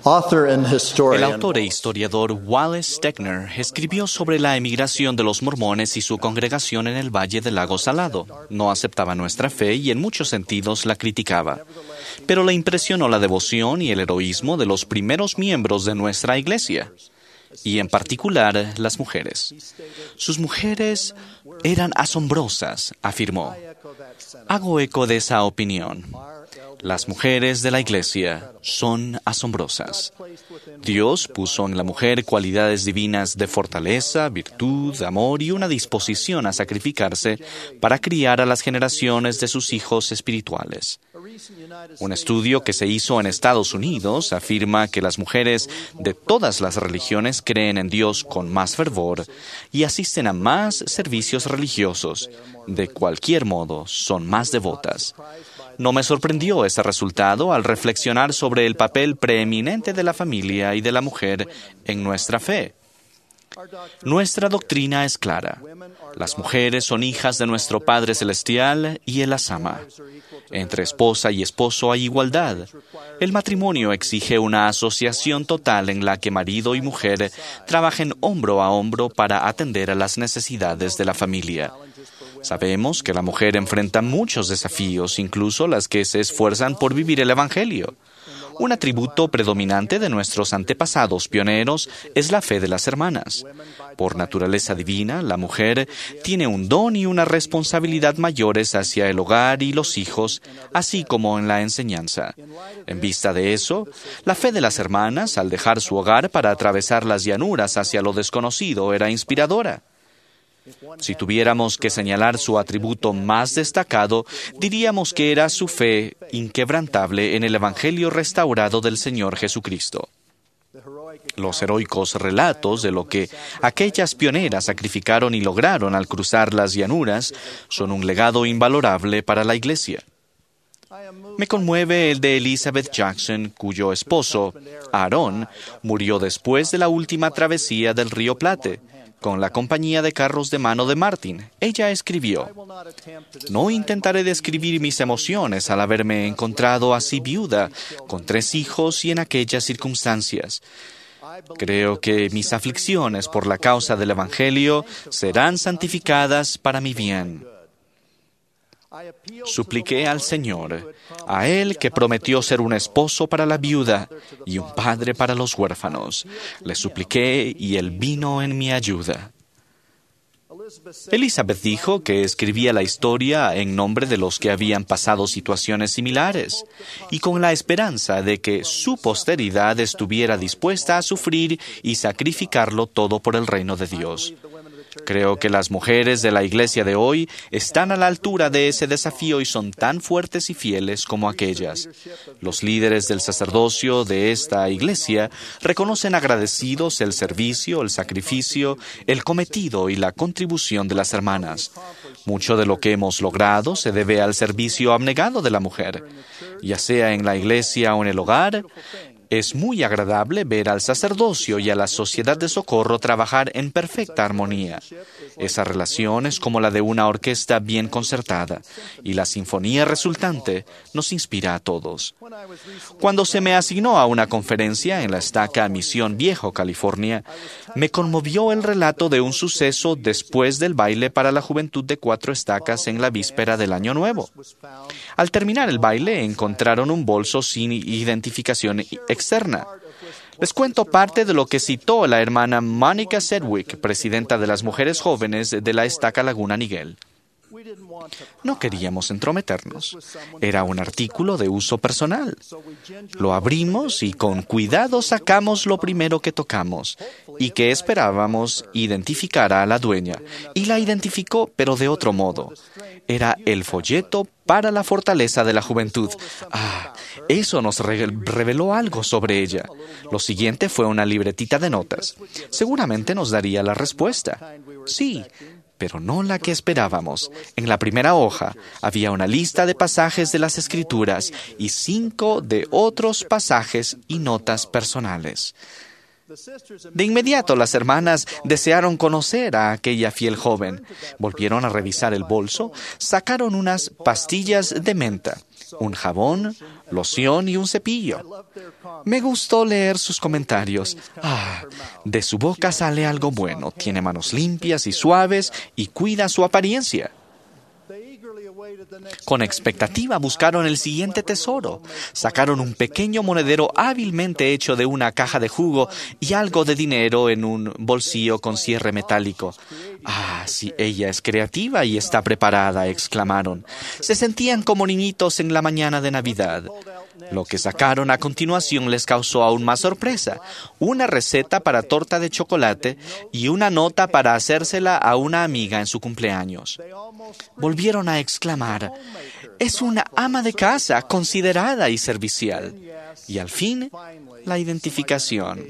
author and El historian autor e historiador Wallace Stegner escribió sobre la emigración de los mormones y su congregación en el Valle del Lago Salado. No aceptaba nuestra fe y en muchos sentidos la criticaba. Pero le impresionó la devoción y el heroísmo de los primeros miembros de nuestra iglesia, y en particular las mujeres. Sus mujeres eran asombrosas, afirmó. Hago eco de esa opinión. Las mujeres de la iglesia son asombrosas. Dios puso en la mujer cualidades divinas de fortaleza, virtud, amor y una disposición a sacrificarse para criar a las generaciones de sus hijos espirituales. Un estudio que se hizo en Estados Unidos afirma que las mujeres de todas las religiones creen en Dios con más fervor y asisten a más servicios religiosos. De cualquier modo, son más devotas. No me sorprendió ese resultado al reflexionar sobre el papel preeminente de la familia y de la mujer en nuestra fe. Nuestra doctrina es clara. Las mujeres son hijas de nuestro Padre Celestial y Él las ama. Entre esposa y esposo hay igualdad. El matrimonio exige una asociación total en la que marido y mujer trabajen hombro a hombro para atender a las necesidades de la familia. Sabemos que la mujer enfrenta muchos desafíos, incluso las que se esfuerzan por vivir el Evangelio. Un atributo predominante de nuestros antepasados pioneros es la fe de las hermanas. Por naturaleza divina, la mujer tiene un don y una responsabilidad mayores hacia el hogar y los hijos, así como en la enseñanza. En vista de eso, la fe de las hermanas, al dejar su hogar para atravesar las llanuras hacia lo desconocido, era inspiradora. Si tuviéramos que señalar su atributo más destacado, diríamos que era su fe inquebrantable en el Evangelio restaurado del Señor Jesucristo. Los heroicos relatos de lo que aquellas pioneras sacrificaron y lograron al cruzar las llanuras son un legado invalorable para la Iglesia. Me conmueve el de Elizabeth Jackson, cuyo esposo, Aarón, murió después de la última travesía del río Platte, con la compañía de carros de mano de Martin. Ella escribió: «No intentaré describir mis emociones al haberme encontrado así viuda, con 3 hijos y en aquellas circunstancias. Creo que mis aflicciones por la causa del Evangelio serán santificadas para mi bien. Supliqué al Señor, a Él que prometió ser un esposo para la viuda y un padre para los huérfanos. Le supliqué y Él vino en mi ayuda». Elizabeth dijo que escribía la historia en nombre de los que habían pasado situaciones similares y con la esperanza de que su posteridad estuviera dispuesta a sufrir y sacrificarlo todo por el reino de Dios. Creo que las mujeres de la iglesia de hoy están a la altura de ese desafío y son tan fuertes y fieles como aquellas. Los líderes del sacerdocio de esta iglesia reconocen agradecidos el servicio, el sacrificio, el cometido y la contribución de las hermanas. Mucho de lo que hemos logrado se debe al servicio abnegado de la mujer, ya sea en la iglesia o en el hogar. Es muy agradable ver al sacerdocio y a la sociedad de socorro trabajar en perfecta armonía. Esa relación es como la de una orquesta bien concertada, y la sinfonía resultante nos inspira a todos. Cuando se me asignó a una conferencia en la estaca Misión Viejo, California, me conmovió el relato de un suceso después del baile para la juventud de 4 estacas en la víspera del Año Nuevo. Al terminar el baile, encontraron un bolso sin identificación externa. Les cuento parte de lo que citó la hermana Monica Sedgwick, presidenta de las mujeres jóvenes de la estaca Laguna Niguel. No queríamos entrometernos. Era un artículo de uso personal. Lo abrimos y con cuidado sacamos lo primero que tocamos y que esperábamos identificara a la dueña. Y la identificó, pero de otro modo. Era el folleto para la fortaleza de la juventud. Eso nos reveló algo sobre ella. Lo siguiente fue una libretita de notas. Seguramente nos daría la respuesta. Sí, pero no la que esperábamos. En la primera hoja había una lista de pasajes de las Escrituras y 5 de otros pasajes y notas personales. De inmediato las hermanas desearon conocer a aquella fiel joven. Volvieron a revisar el bolso, sacaron unas pastillas de menta. un jabón, loción y un cepillo. Me gustó leer sus comentarios. De su boca sale algo bueno, tiene manos limpias y suaves y cuida su apariencia. Con expectativa buscaron el siguiente tesoro. Sacaron un pequeño monedero hábilmente hecho de una caja de jugo y algo de dinero en un bolsillo con cierre metálico. Sí, ella es creativa y está preparada, exclamaron. Se sentían como niñitos en la mañana de Navidad. Lo que sacaron a continuación les causó aún más sorpresa. Una receta para torta de chocolate y una nota para hacérsela a una amiga en su cumpleaños. Volvieron a exclamar, «Es una ama de casa, considerada y servicial». Y al fin, la identificación.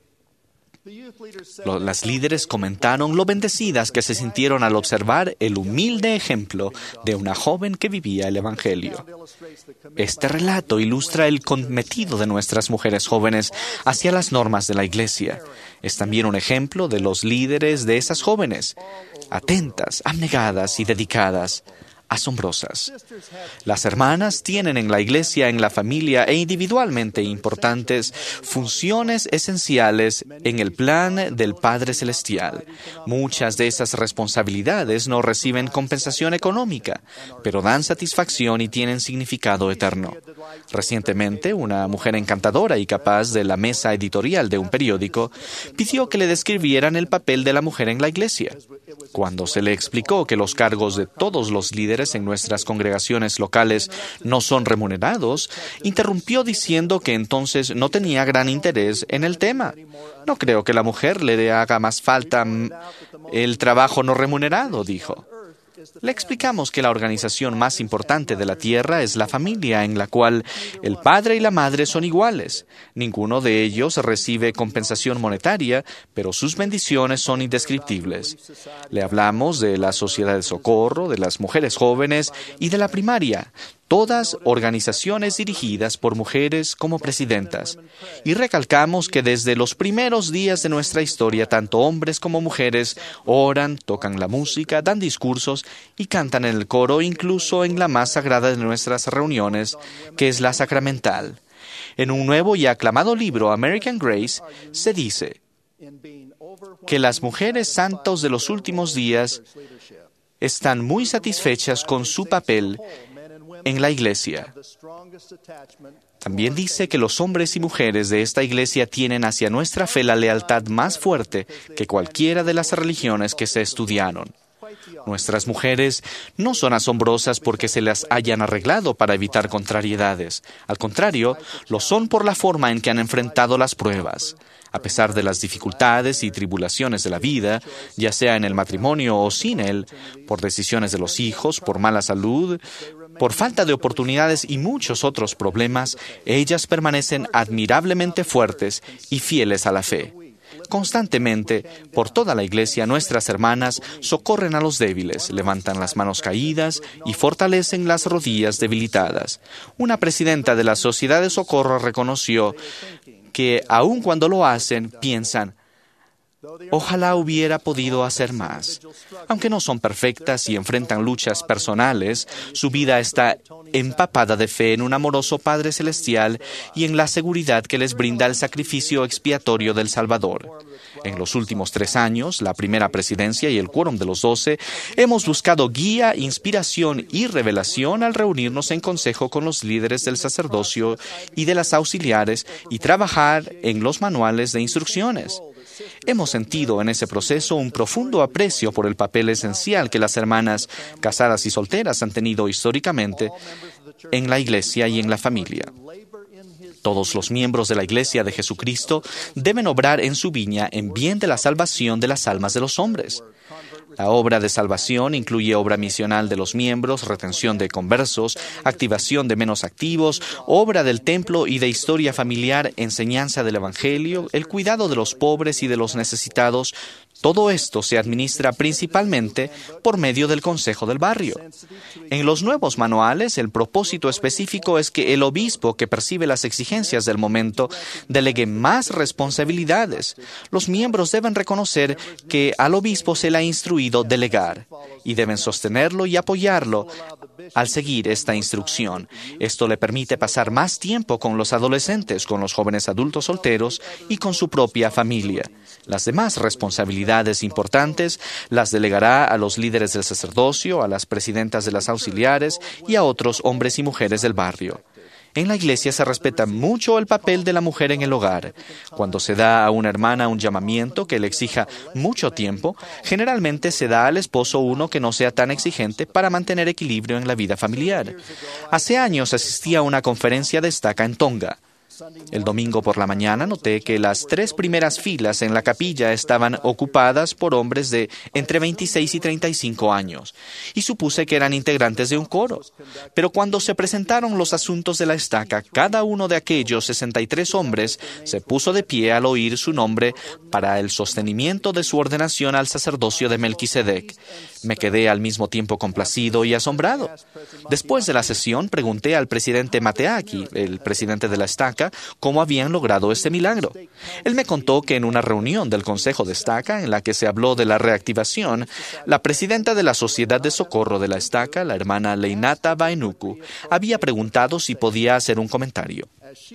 Las líderes comentaron lo bendecidas que se sintieron al observar el humilde ejemplo de una joven que vivía el Evangelio. Este relato ilustra el cometido de nuestras mujeres jóvenes hacia las normas de la Iglesia. Es también un ejemplo de los líderes de esas jóvenes, atentas, abnegadas y dedicadas, asombrosas. Las hermanas tienen en la Iglesia, en la familia e individualmente importantes funciones esenciales en el plan del Padre Celestial. Muchas de esas responsabilidades no reciben compensación económica, pero dan satisfacción y tienen significado eterno. Recientemente, una mujer encantadora y capaz de la mesa editorial de un periódico pidió que le describieran el papel de la mujer en la Iglesia. Cuando se le explicó que los cargos de todos los líderes en nuestras congregaciones locales no son remunerados, interrumpió diciendo que entonces no tenía gran interés en el tema. No creo que la mujer le haga más falta el trabajo no remunerado, dijo. Le explicamos que la organización más importante de la tierra es la familia, en la cual el padre y la madre son iguales. Ninguno de ellos recibe compensación monetaria, pero sus bendiciones son indescriptibles. Le hablamos de la sociedad de socorro, de las mujeres jóvenes y de la primaria, todas organizaciones dirigidas por mujeres como presidentas. Y recalcamos que desde los primeros días de nuestra historia, tanto hombres como mujeres oran, tocan la música, dan discursos y cantan en el coro, incluso en la más sagrada de nuestras reuniones, que es la sacramental. En un nuevo y aclamado libro, American Grace, se dice que las mujeres santos de los últimos días están muy satisfechas con su papel en la Iglesia. También dice que los hombres y mujeres de esta Iglesia tienen hacia nuestra fe la lealtad más fuerte que cualquiera de las religiones que se estudiaron. Nuestras mujeres no son asombrosas porque se las hayan arreglado para evitar contrariedades. Al contrario, lo son por la forma en que han enfrentado las pruebas. A pesar de las dificultades y tribulaciones de la vida, ya sea en el matrimonio o sin él, por decisiones de los hijos, por mala salud, por falta de oportunidades y muchos otros problemas, ellas permanecen admirablemente fuertes y fieles a la fe. Constantemente, por toda la Iglesia, nuestras hermanas socorren a los débiles, levantan las manos caídas y fortalecen las rodillas debilitadas. Una presidenta de la Sociedad de Socorro reconoció que, aun cuando lo hacen, piensan, ojalá hubiera podido hacer más. Aunque no son perfectas y enfrentan luchas personales, su vida está empapada de fe en un amoroso Padre Celestial y en la seguridad que les brinda el sacrificio expiatorio del Salvador. En los últimos 3 años, la primera presidencia y el quórum de los 12, hemos buscado guía, inspiración y revelación al reunirnos en consejo con los líderes del sacerdocio y de las auxiliares y trabajar en los manuales de instrucciones. Hemos sentido en ese proceso un profundo aprecio por el papel esencial que las hermanas casadas y solteras han tenido históricamente en la Iglesia y en la familia. Todos los miembros de la Iglesia de Jesucristo deben obrar en su viña en bien de la salvación de las almas de los hombres. La obra de salvación incluye obra misional de los miembros, retención de conversos, activación de menos activos, obra del templo y de historia familiar, enseñanza del Evangelio, el cuidado de los pobres y de los necesitados, Todo esto se administra principalmente por medio del Consejo del Barrio. En los nuevos manuales, el propósito específico es que el obispo que percibe las exigencias del momento delegue más responsabilidades. Los miembros deben reconocer que al obispo se le ha instruido delegar y deben sostenerlo y apoyarlo al seguir esta instrucción. Esto le permite pasar más tiempo con los adolescentes, con los jóvenes adultos solteros y con su propia familia. Las demás responsabilidades importantes las delegará a los líderes del sacerdocio, a las presidentas de las auxiliares y a otros hombres y mujeres del barrio. En la iglesia se respeta mucho el papel de la mujer en el hogar. Cuando se da a una hermana un llamamiento que le exija mucho tiempo, generalmente se da al esposo uno que no sea tan exigente para mantener equilibrio en la vida familiar. Hace años asistí a una conferencia de estaca en Tonga. El domingo por la mañana noté que las 3 primeras filas en la capilla estaban ocupadas por hombres de entre 26 y 35 años, y supuse que eran integrantes de un coro. Pero cuando se presentaron los asuntos de la estaca, cada uno de aquellos 63 hombres se puso de pie al oír su nombre para el sostenimiento de su ordenación al sacerdocio de Melquisedec. Me quedé al mismo tiempo complacido y asombrado. Después de la sesión, pregunté al presidente Mateaki, el presidente de la estaca, cómo habían logrado este milagro. Él me contó que en una reunión del Consejo de Estaca, en la que se habló de la reactivación, la presidenta de la Sociedad de Socorro de la Estaca, la hermana Leinata Vainuku, había preguntado si podía hacer un comentario.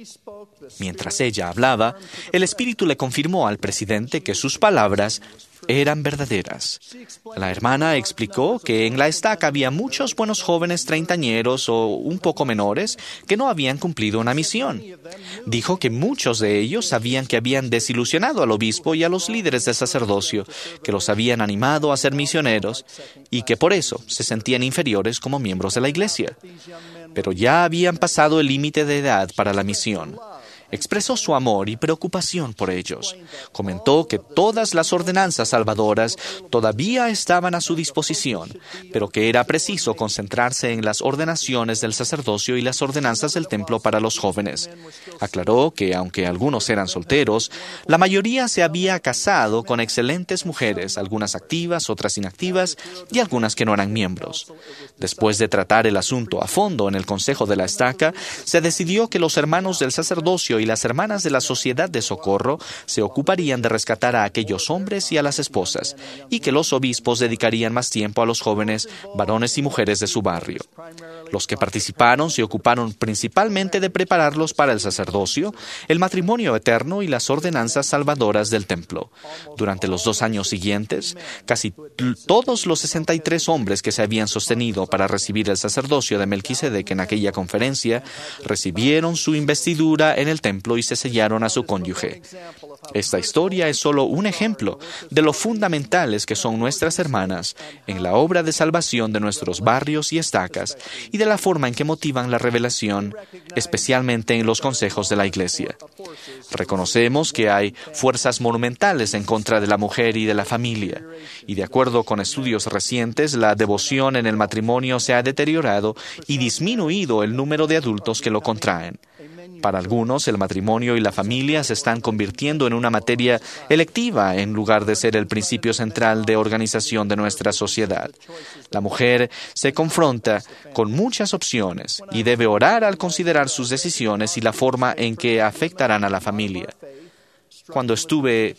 Mientras ella hablaba, el Espíritu le confirmó al presidente que sus palabras eran verdaderas. La hermana explicó que en la estaca había muchos buenos jóvenes treintañeros o un poco menores que no habían cumplido una misión. Dijo que muchos de ellos sabían que habían desilusionado al obispo y a los líderes del sacerdocio, que los habían animado a ser misioneros y que por eso se sentían inferiores como miembros de la iglesia. Pero ya habían pasado el límite de edad para la misión. Expresó su amor y preocupación por ellos. Comentó que todas las ordenanzas salvadoras todavía estaban a su disposición, pero que era preciso concentrarse en las ordenaciones del sacerdocio y las ordenanzas del templo para los jóvenes. Aclaró que, aunque algunos eran solteros, la mayoría se había casado con excelentes mujeres, algunas activas, otras inactivas y algunas que no eran miembros. Después de tratar el asunto a fondo en el Consejo de la Estaca, se decidió que los hermanos del sacerdocio y las hermanas de la Sociedad de Socorro se ocuparían de rescatar a aquellos hombres y a las esposas, y que los obispos dedicarían más tiempo a los jóvenes, varones y mujeres de su barrio. Los que participaron se ocuparon principalmente de prepararlos para el sacerdocio, el matrimonio eterno y las ordenanzas salvadoras del templo. Durante los 2 años siguientes, casi todos los 63 hombres que se habían sostenido para recibir el sacerdocio de Melquisedec en aquella conferencia recibieron su investidura en el templo y se sellaron a su cónyuge. Esta historia es solo un ejemplo de lo fundamentales que son nuestras hermanas en la obra de salvación de nuestros barrios y estacas y de la forma en que motivan la revelación, especialmente en los consejos de la Iglesia. Reconocemos que hay fuerzas monumentales en contra de la mujer y de la familia, y de acuerdo con estudios recientes, la devoción en el matrimonio se ha deteriorado y disminuido el número de adultos que lo contraen. Para algunos, el matrimonio y la familia se están convirtiendo en una materia electiva en lugar de ser el principio central de organización de nuestra sociedad. La mujer se confronta con muchas opciones y debe orar al considerar sus decisiones y la forma en que afectarán a la familia. Cuando estuve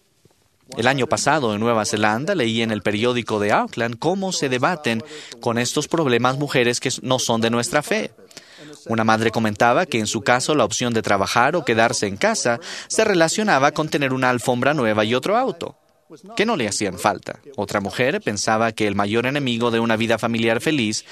el año pasado en Nueva Zelanda, leí en el periódico de Auckland cómo se debaten con estos problemas mujeres que no son de nuestra fe. Una madre comentaba que en su caso la opción de trabajar o quedarse en casa se relacionaba con tener una alfombra nueva y otro auto, que no le hacían falta. Otra mujer pensaba que el mayor enemigo de una vida familiar feliz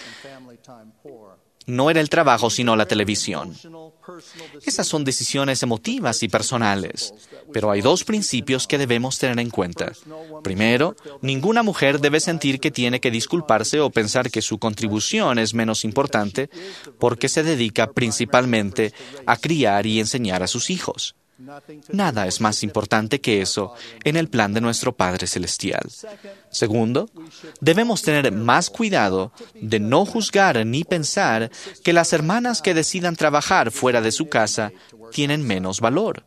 no era el trabajo, sino la televisión. Esas son decisiones emotivas y personales, pero hay 2 principios que debemos tener en cuenta. Primero, ninguna mujer debe sentir que tiene que disculparse o pensar que su contribución es menos importante porque se dedica principalmente a criar y enseñar a sus hijos. Nada es más importante que eso en el plan de nuestro Padre Celestial. Segundo, debemos tener más cuidado de no juzgar ni pensar que las hermanas que decidan trabajar fuera de su casa tienen menos valor.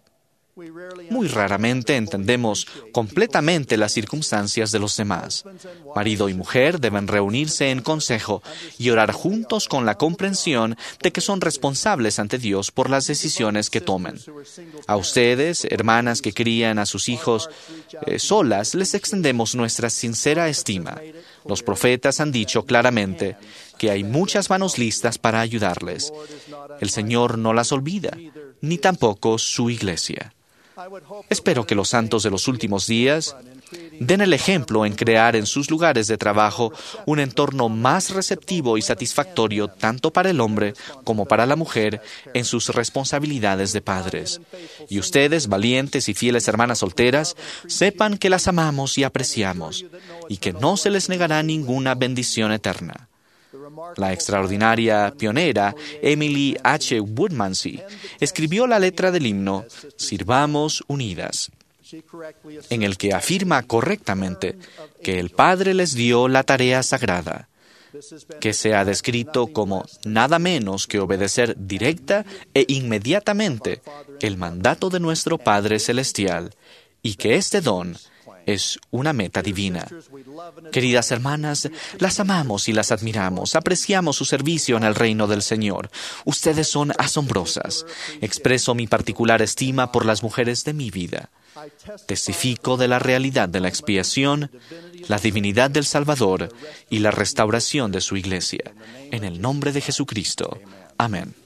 Muy raramente entendemos completamente las circunstancias de los demás. Marido y mujer deben reunirse en consejo y orar juntos con la comprensión de que son responsables ante Dios por las decisiones que tomen. A ustedes, hermanas que crían a sus hijos solas, les extendemos nuestra sincera estima. Los profetas han dicho claramente que hay muchas manos listas para ayudarles. El Señor no las olvida, ni tampoco su iglesia. Espero que los santos de los últimos días den el ejemplo en crear en sus lugares de trabajo un entorno más receptivo y satisfactorio tanto para el hombre como para la mujer en sus responsabilidades de padres. Y ustedes, valientes y fieles hermanas solteras, sepan que las amamos y apreciamos y que no se les negará ninguna bendición eterna. La extraordinaria pionera Emily H. Woodmansey escribió la letra del himno Sirvamos Unidas, en el que afirma correctamente que el Padre les dio la tarea sagrada, que se ha descrito como nada menos que obedecer directa e inmediatamente el mandato de nuestro Padre Celestial, y que este don es una meta divina. Queridas hermanas, las amamos y las admiramos, apreciamos su servicio en el reino del Señor. Ustedes son asombrosas. Expreso mi particular estima por las mujeres de mi vida. Testifico de la realidad de la expiación, la divinidad del Salvador y la restauración de su iglesia. En el nombre de Jesucristo. Amén.